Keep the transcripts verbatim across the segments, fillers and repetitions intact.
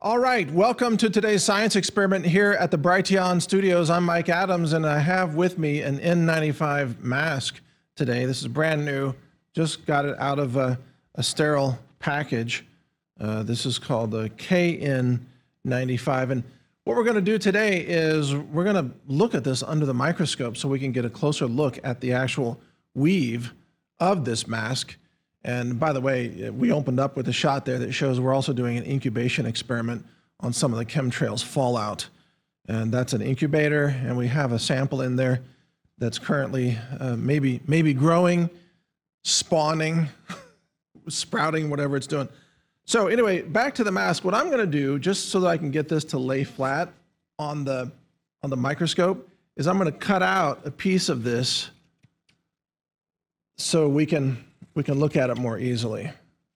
All right, welcome to today's science experiment here at the Brighteon Studios. I'm Mike Adams, and I have with me an N ninety-five mask today. This is brand new, just got it out of a, a sterile package. Uh, this is called the K N ninety-five, and what we're going to do today is we're going to look at this under the microscope so we can get a closer look at the actual weave of this mask. And by the way, we opened up with a shot there that shows we're also doing an incubation experiment on some of the chemtrails fallout. And that's an incubator, and we have a sample in there that's currently uh, maybe, maybe growing, spawning, sprouting, whatever it's doing. So anyway, back to the mask. What I'm gonna do, just so that I can get this to lay flat on the, on the microscope, is I'm gonna cut out a piece of this so we can we can look at it more easily.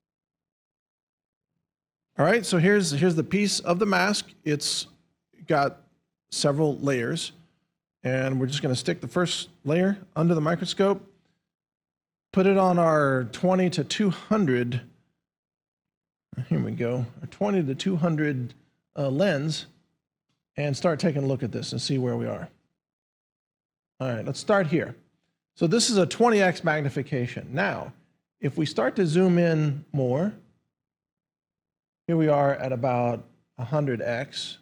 All right, so here's, here's the piece of the mask. It's got several layers, and we're just gonna stick the first layer under the microscope, put it on our twenty to two hundred, here we go, our twenty to two hundred uh, lens, and start taking a look at this and see where we are. All right, let's start here. So this is a twenty X magnification. Now, if we start to zoom in more, here we are at about one hundred X,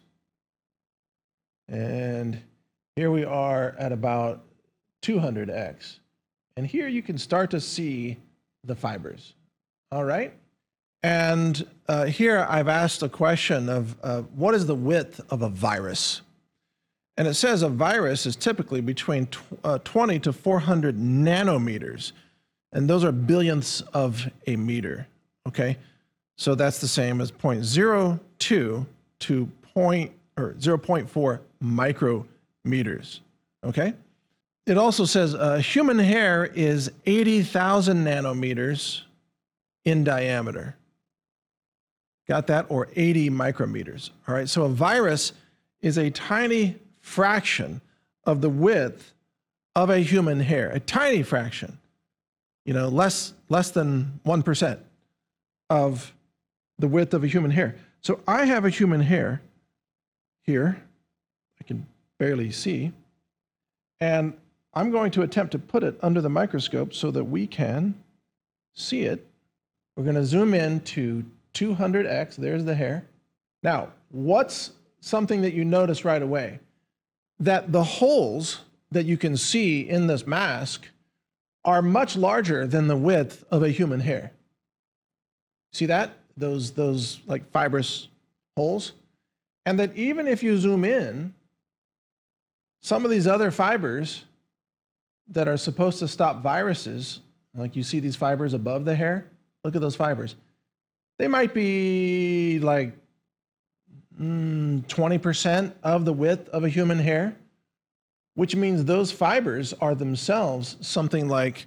and here we are at about two hundred X. And here you can start to see the fibers, all right? And uh, here I've asked a question of uh, what is the width of a virus? And it says a virus is typically between tw uh, twenty to four hundred nanometers. And those are billionths of a meter, okay? So that's the same as zero point zero two to point, or zero point four micrometers, okay? It also says uh, human hair is eighty thousand nanometers in diameter. Got that? Or eighty micrometers, all right? So a virus is a tiny fraction of the width of a human hair, a tiny fraction. You know, less, less than one percent of the width of a human hair. So I have a human hair here, I can barely see, and I'm going to attempt to put it under the microscope so that we can see it. We're going to zoom in to two hundred X, there's the hair. Now, what's something that you notice right away? That the holes that you can see in this mask are much larger than the width of a human hair. See that? Those, those like fibrous holes? And that even if you zoom in, some of these other fibers that are supposed to stop viruses, like you see these fibers above the hair, look at those fibers. They might be like mm, twenty percent of the width of a human hair, which means those fibers are themselves something like,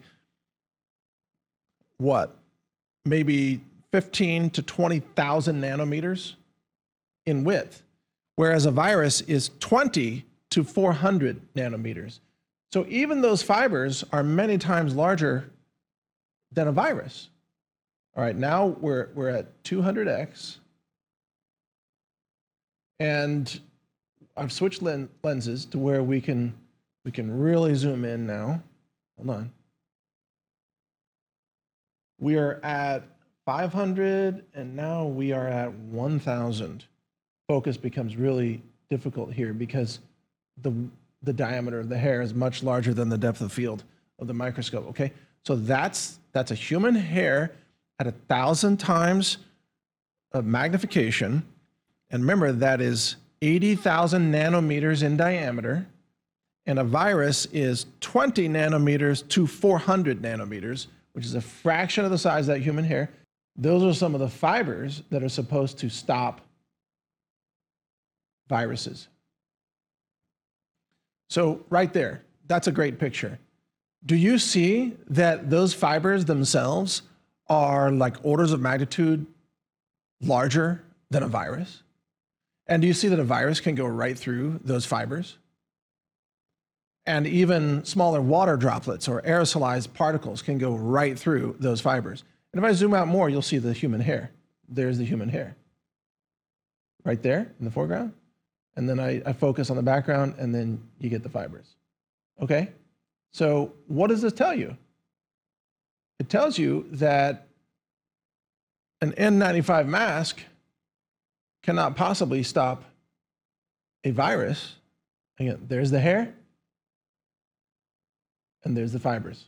what, maybe fifteen to twenty thousand nanometers in width, whereas a virus is twenty to four hundred nanometers. So even those fibers are many times larger than a virus. All right, now we're, we're at two hundred X, and I've switched len lenses to where we can we can really zoom in now. Hold on. We are at five hundred, and now we are at one thousand. Focus becomes really difficult here because the the diameter of the hair is much larger than the depth of field of the microscope. Okay, so that's that's a human hair at a thousand times of magnification, and remember that is eighty thousand nanometers in diameter, and a virus is twenty nanometers to four hundred nanometers, which is a fraction of the size of that human hair. Those are some of the fibers that are supposed to stop viruses. So right there, that's a great picture. Do you see that those fibers themselves are like orders of magnitude larger than a virus? And do you see that a virus can go right through those fibers? And even smaller water droplets or aerosolized particles can go right through those fibers. And if I zoom out more, you'll see the human hair. There's the human hair. right there in the foreground. And then I, I focus on the background, and then you get the fibers. Okay? So what does this tell you? It tells you that an N ninety-five mask cannot possibly stop a virus. Again, there's the hair, and there's the fibers.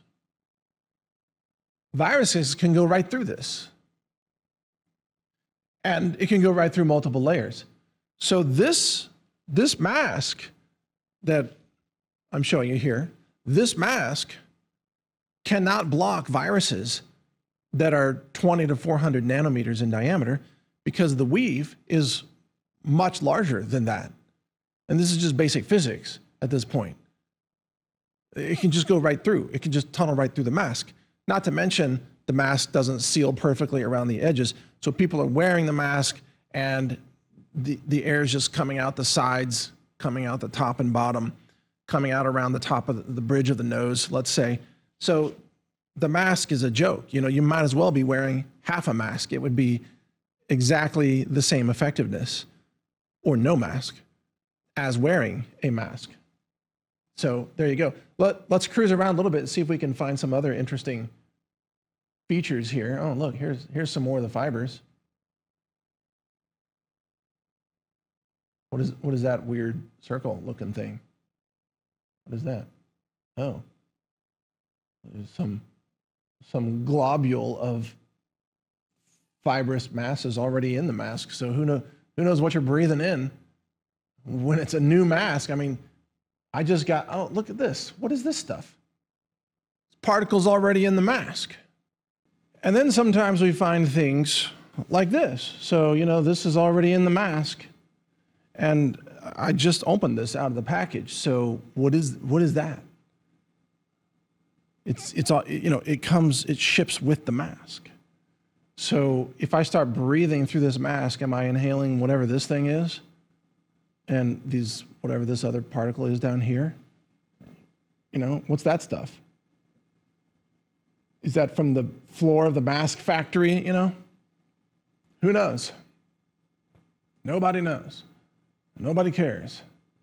Viruses can go right through this. And it can go right through multiple layers. So this, this mask that I'm showing you here, this mask cannot block viruses that are twenty to four hundred nanometers in diameter, because the weave is much larger than that. And this is just basic physics at this point. It can just go right through. It can just tunnel right through the mask. Not to mention, the mask doesn't seal perfectly around the edges. So people are wearing the mask, and the, the air is just coming out the sides, coming out the top and bottom, coming out around the top of the, the bridge of the nose, let's say. So the mask is a joke. You know, you might as well be wearing half a mask. It would be exactly the same effectiveness, or no mask, as wearing a mask. So there you go. Let, let's cruise around a little bit and see if we can find some other interesting features here. Oh, look, here's, here's some more of the fibers. What is, what is that weird circle looking thing? What is that? Oh, there's some, some globule of fibrous masses already in the mask. So who, know, who knows what you're breathing in when it's a new mask. I mean, I just got, oh, look at this. What is this stuff? It's particles already in the mask. And then sometimes we find things like this. So, you know, this is already in the mask, and I just opened this out of the package. So what is, what is that? It's, it's, you know, it comes, it ships with the mask. So if I start breathing through this mask, am I inhaling whatever this thing is? And these, whatever this other particle is down here? You know, what's that stuff? Is that from the floor of the mask factory, you know? Who knows? Nobody knows. Nobody cares.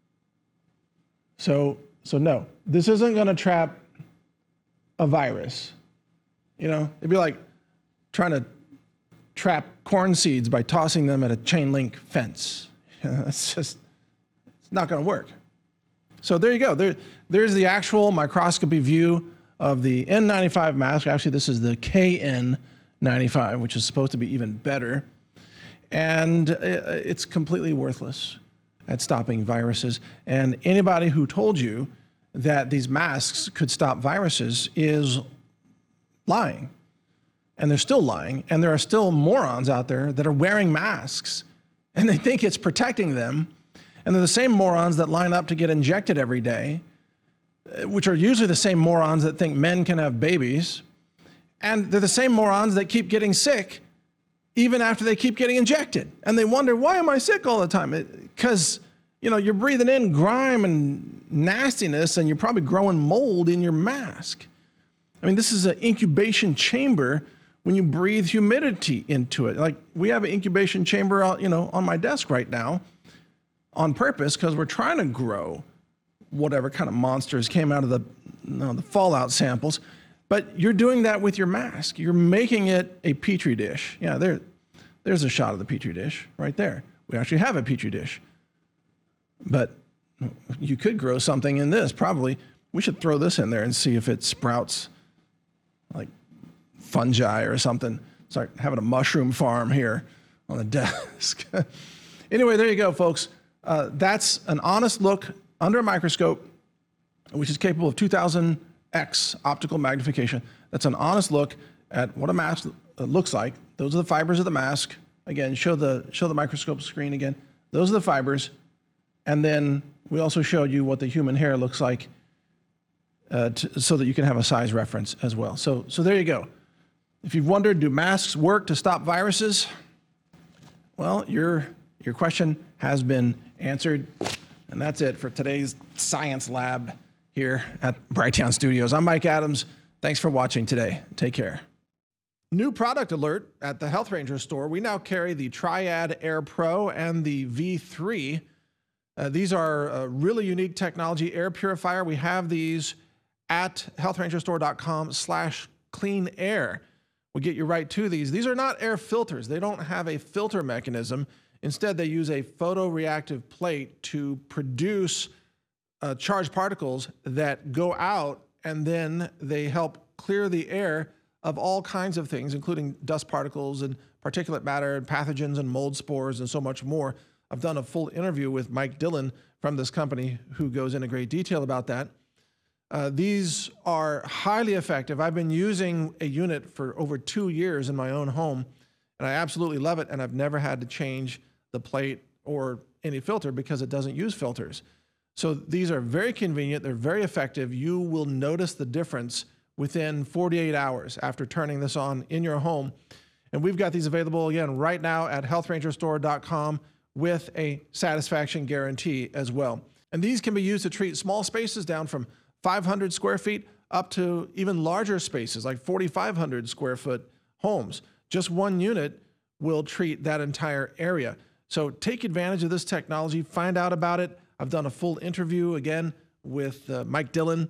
So, so no, this isn't gonna trap a virus. You know, it'd be like trying to trap corn seeds by tossing them at a chain link fence. It's just, it's not gonna work. So there you go. There, there's the actual microscopy view of the N ninety-five mask. Actually, this is the K N ninety-five, which is supposed to be even better. And it's completely worthless at stopping viruses. And anybody who told you that these masks could stop viruses is lying. And they're still lying. And there are still morons out there that are wearing masks, and they think it's protecting them. And they're the same morons that line up to get injected every day, which are usually the same morons that think men can have babies. And they're the same morons that keep getting sick even after they keep getting injected. And they wonder, why am I sick all the time? Because, you know, you're breathing in grime and nastiness, and you're probably growing mold in your mask. I mean, this is an incubation chamber when you breathe humidity into it. Like, we have an incubation chamber out, you know, on my desk right now on purpose, because we're trying to grow whatever kind of monsters came out of the, you know, the fallout samples. But you're doing that with your mask. You're making it a petri dish. Yeah, there, there's a shot of the petri dish right there. We actually have a petri dish. But you could grow something in this, probably. We should throw this in there and see if it sprouts like fungi or something. It's like having a mushroom farm here on the desk. Anyway, there you go, folks. Uh, that's an honest look under a microscope, which is capable of two thousand X optical magnification. That's an honest look at what a mask looks like. Those are the fibers of the mask. Again, show the, show the microscope screen again. Those are the fibers. And then we also showed you what the human hair looks like uh, to, so that you can have a size reference as well. So, so there you go. If you've wondered, do masks work to stop viruses? Well, your, your question has been answered. And that's it for today's Science Lab here at Brighteon Studios. I'm Mike Adams. Thanks for watching today. Take care. New product alert at the Health Ranger store. We now carry the Triad Air Pro and the V three. Uh, these are a really unique technology air purifier. We have these at health ranger store dot com slash clean air. We get you right to these. These are not air filters. They don't have a filter mechanism. Instead, they use a photoreactive plate to produce uh, charged particles that go out, and then they help clear the air of all kinds of things, including dust particles and particulate matter and pathogens and mold spores and so much more. I've done a full interview with Mike Dillon from this company who goes into great detail about that. Uh, these are highly effective. I've been using a unit for over two years in my own home, and I absolutely love it, and I've never had to change the plate or any filter because it doesn't use filters. So these are very convenient. They're very effective. You will notice the difference within forty-eight hours after turning this on in your home. And we've got these available again right now at health ranger store dot com with a satisfaction guarantee as well. And these can be used to treat small spaces down from five hundred square feet up to even larger spaces like forty-five hundred square foot homes. Just one unit will treat that entire area. So take advantage of this technology, find out about it. I've done a full interview again with uh, Mike Dillon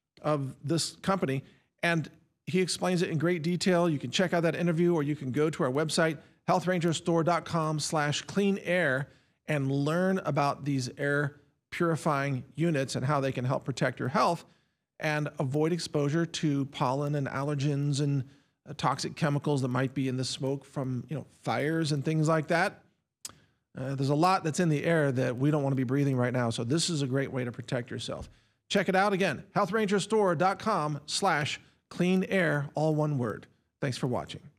of this company, and he explains it in great detail. You can check out that interview, or you can go to our website, health ranger store dot com slash clean air, and learn about these air purifying units and how they can help protect your health and avoid exposure to pollen and allergens and uh, toxic chemicals that might be in the smoke from, you know, fires and things like that. Uh, there's a lot that's in the air that we don't want to be breathing right now. So this is a great way to protect yourself. Check it out again, health ranger store dot com slash clean air, all one word. Thanks for watching.